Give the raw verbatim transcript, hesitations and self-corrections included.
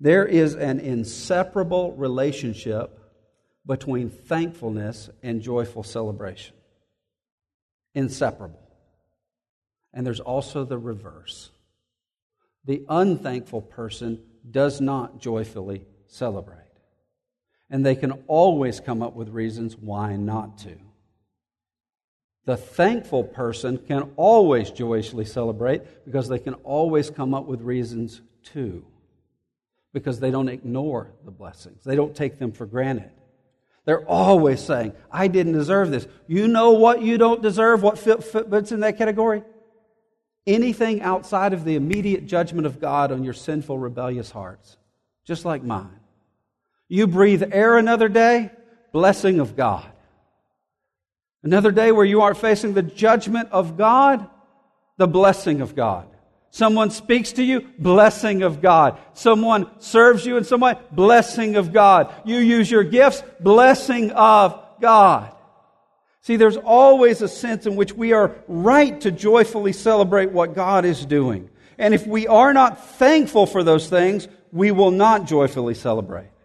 There is an inseparable relationship between thankfulness and joyful celebration. Inseparable. And there's also the reverse. The unthankful person does not joyfully celebrate. And they can always come up with reasons why not to. The thankful person can always joyously celebrate because they can always come up with reasons to. Because they don't ignore the blessings. They don't take them for granted. They're always saying, I didn't deserve this. You know what you don't deserve? What fits in that category? Anything outside of the immediate judgment of God on your sinful, rebellious hearts. Just like mine. You breathe air another day, blessing of God. Another day where you aren't facing the judgment of God, the blessing of God. Someone speaks to you, blessing of God. Someone serves you in some way, blessing of God. You use your gifts, blessing of God. See, there's always a sense in which we are right to joyfully celebrate what God is doing. And if we are not thankful for those things, we will not joyfully celebrate.